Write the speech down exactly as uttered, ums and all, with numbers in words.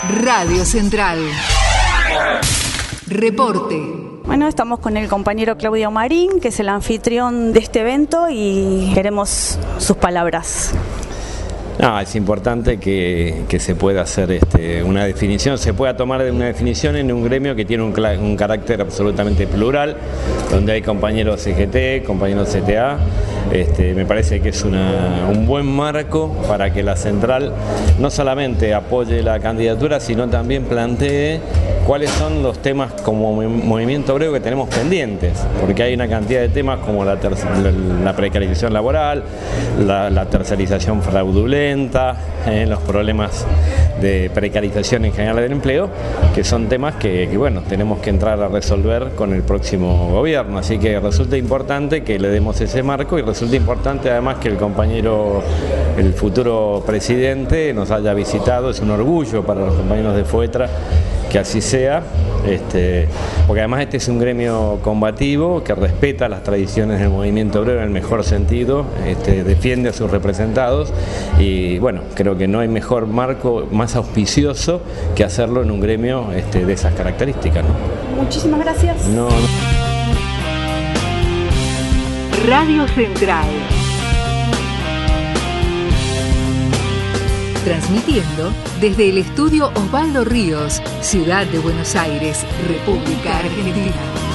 Radio Central. Reporte. Bueno, estamos con el compañero Claudio Marín, que es el anfitrión de este evento, y queremos sus palabras. No, es importante que, que se pueda hacer este, una definición, se pueda tomar una definición en un gremio que tiene un, un carácter absolutamente plural, donde hay compañeros C G T, compañeros C T A. Este, me parece que es una, un buen marco para que la central no solamente apoye la candidatura, sino también plantee cuáles son los temas como movimiento obrero que tenemos pendientes, porque hay una cantidad de temas como la, la precarización laboral, la, la tercerización fraudulenta, eh, los problemas de precarización en general del empleo, que son temas que, que bueno, tenemos que entrar a resolver con el próximo gobierno, así que resulta importante que le demos ese marco y resulta importante además que el compañero, el futuro presidente nos haya visitado, es un orgullo para los compañeros de FUETRA que así sea, este, porque además este es un gremio combativo que respeta las tradiciones del movimiento obrero en el mejor sentido, este, defiende a sus representados y bueno, creo que no hay mejor marco más auspicioso que hacerlo en un gremio este, de esas características, ¿no? Muchísimas gracias. No, no. Radio Central. Transmitiendo desde el estudio Osvaldo Ríos, Ciudad de Buenos Aires, República Argentina.